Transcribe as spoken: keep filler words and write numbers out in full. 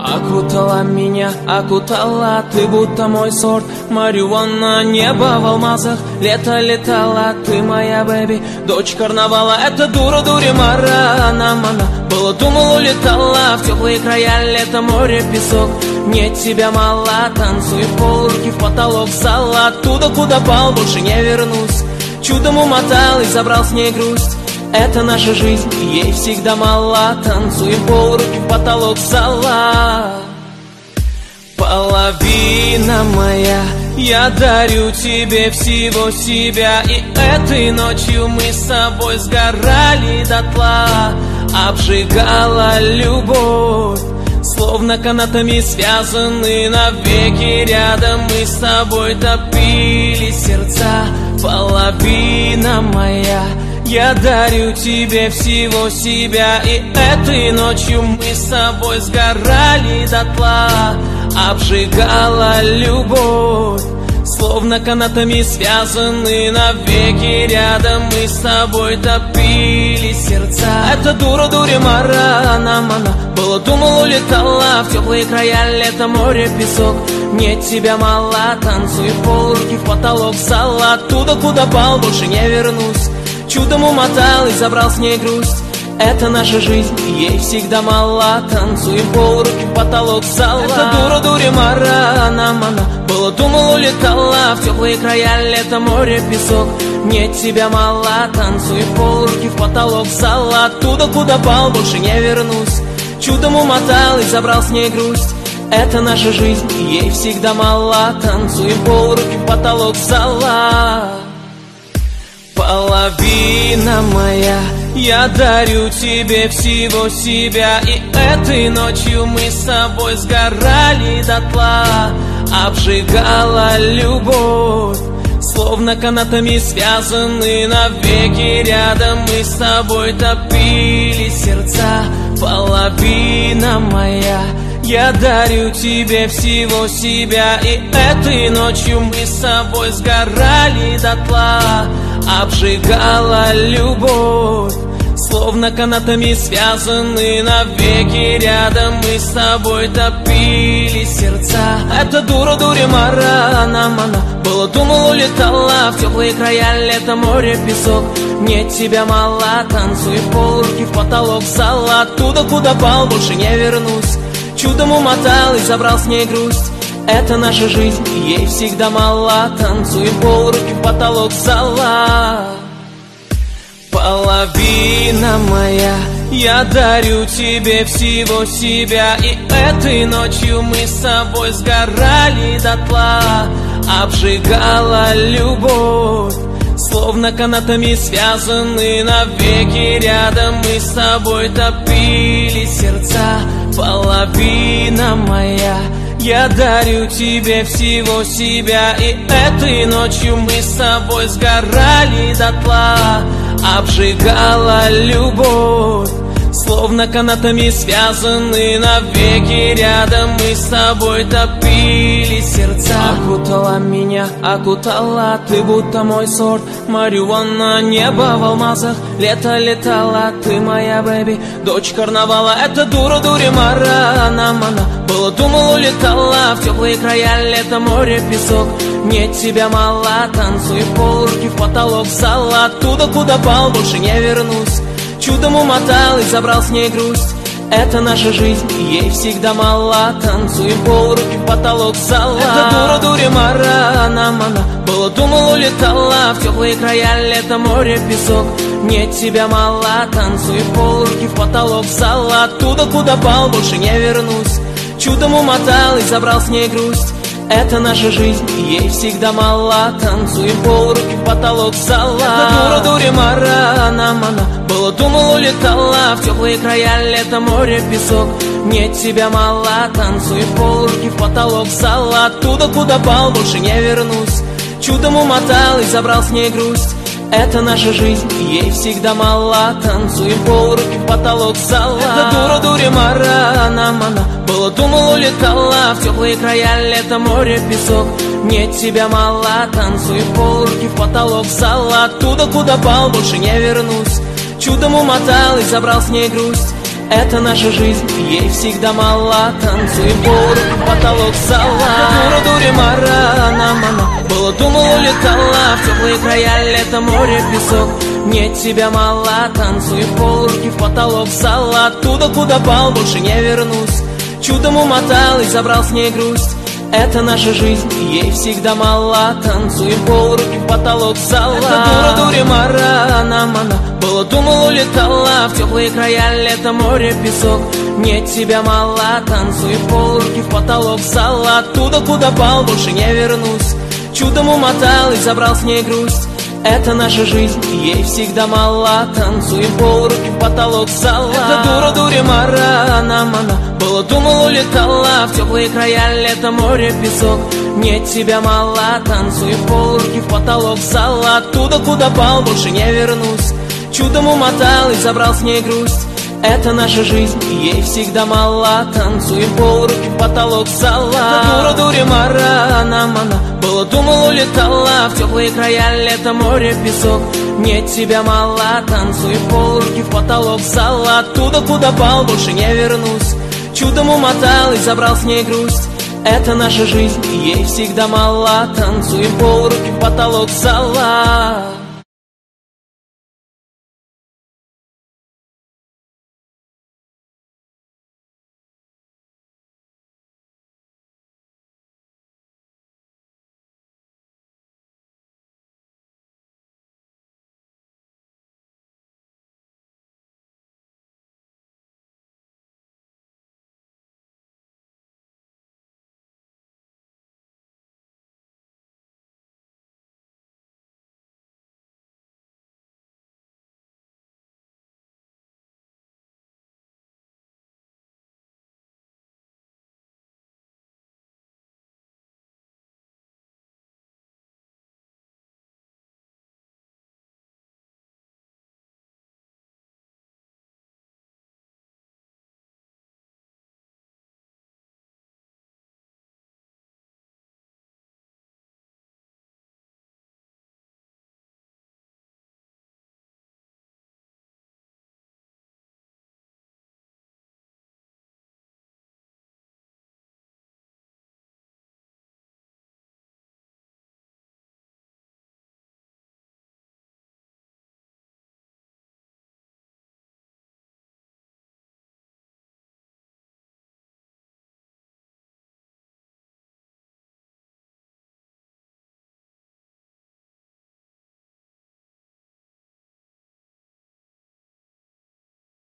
Окутала меня, окутала, ты будто мой сорт марихуана. Небо в алмазах, лето летала, ты моя бэби, дочь карнавала. Это дура, дури, мара, она мана. Было, думал, улетала в теплые края, лето, море, песок. Мне тебя мало, танцуй в пол, руки в потолок зала. Оттуда, куда пал, больше не вернусь. Чудом умотал и забрал с ней грусть. Это наша жизнь, ей всегда мало. Танцуем пол, руки в потолок зала. Половина моя, я дарю тебе всего себя. И этой ночью мы с собой сгорали дотла. Обжигала любовь, словно канатами связаны навеки. Рядом мы с тобой топили сердца. Половина моя, я дарю тебе всего себя. И этой ночью мы с собой сгорали дотла. Обжигала любовь, словно канатами связаны навеки. Рядом мы с тобой топили сердца. Это дура, дури, мара, она мана. Было, думал, улетала в теплые края, лето, море, песок. Мне тебя мало, танцуй в пол, руки в потолок зала. Оттуда, куда пал, больше не вернусь. Чудом умотал и забрал с ней грусть. Это наша жизнь, ей всегда мало. Танцуем пол, руки в потолок зала. Это дура, дури, мара, она мана. Было, думал, улетала в теплые края, лето, море, песок. Мне тебя мало, танцуем пол, руки в потолок зала. Оттуда, куда пал, больше не вернусь. Чудом умотал и забрал с ней грусть. Это наша жизнь, ей всегда мало. Танцуем пол, руки в потолок зала. Половина моя, я дарю тебе всего себя. И этой ночью мы с собой сгорали дотла. Обжигала любовь, словно канатами связаны навеки. Рядом мы с тобой топили сердца. Половина моя, я дарю тебе всего себя. И этой ночью мы с собой сгорали дотла. Обжигала любовь, словно канатами связаны навеки. Рядом мы с тобой топили сердца. Это дура, дури, мара, она мана. Было, думал, улетала в теплые края, лето, море, песок. Мне тебя мало, танцуй в пол, руки в потолок зала. Оттуда, куда пал, больше не вернусь. Чудом умотал и забрал с ней грусть. Это наша жизнь, ей всегда мало. Танцуем пол, руки в потолок зала. Половина моя, я дарю тебе всего себя. И этой ночью мы с собой сгорали дотла. Обжигала любовь, словно канатами связаны навеки. Рядом мы с тобой топили сердца. Половина моя, я дарю тебе всего себя. И этой ночью мы с тобой сгорали дотла. Обжигала любовь, словно канатами связаны навеки. Рядом мы с тобой топили сердца. Окутала меня, окутала, ты будто мой сорт марихуана. Небо в алмазах, лето летала, ты моя бэби, дочь карнавала. Это дура, дури, мара, она мана. Было, думал, улетала в теплые края, лето, море, песок. Мне тебя мало, танцуй в пол, руки в потолок зала. Оттуда, куда пал, больше не вернусь. Чудом умотал и забрал с ней грусть. Это наша жизнь, ей всегда мало. Танцуем пол, руки в потолок зала. Это дура, дури, мара, она мана. Было, думал, улетала в теплые края, лето, море, песок. Мне тебя мало, танцуем пол, руки в потолок зала. Оттуда, куда пал, больше не вернусь. Чудом умотал и забрал с ней грусть. Это наша жизнь, ей всегда мало. Танцуем пол, руки в потолок зала. Это дура, дури, мара, она мана. Было, думал, улетала в теплые края, лето, море, песок. Мне тебя мало, танцуем пол, руки в потолок зала. Оттуда, куда пал, больше не вернусь. Чудом умотал и забрал с ней грусть. Это наша жизнь, ей всегда мало. Танцуем пол, руки в потолок зала. Это дура, дури, мара, она мана. Было, думал, улетала в теплые края, лето, море, песок. Мне тебя мало, танцуем пол, руки в потолок зала. Оттуда, куда пал, больше не вернусь. Чудом умотал и забрал с ней грусть. это наша жизнь, ей всегда мало. Танцуем полруки в потолок зала. Дура, дури, мара, нам она было, думала, улетала в теплые края, лето, море, песок. Мне тебя мало. Танцуем полруки в потолок зала. Оттуда, куда пал, больше не вернусь. Чудом умотал и забрал с ней грусть. Это наша жизнь, ей всегда мало. Танцуем полруки в потолок зала. Это дура, дури, мара, нам она было, думала, улетала в теплые края, лето, море, песок. Мне тебя мало. Танцуем полруки в потолок зала. Оттуда, куда пал, больше не вернусь. Чудом умотал и забрал с ней грусть. Это наша жизнь, ей всегда мало. Танцуем полруки в потолок зала. Это дура, дури, мара, нам она было, думала, улетала в теплые края, лето, море, песок. Мне тебя мало. Танцуем полруки в потолок зала. Оттуда, куда пал, больше не вернусь. Чудом умотал и забрал с ней грусть. Это наша жизнь, ей всегда мало. Танцуем полруки в потолок зала. Это дура, дури, мара, нам она было, думала, улетала в теплые края, лето, море, песок. Мне тебя мало. Танцуем полруки в потолок зала. Оттуда, куда пал, больше не вернусь. Чудом умотал и забрал с ней грусть. Это наша жизнь, ей всегда мало. Танцуем полруки в потолок зала.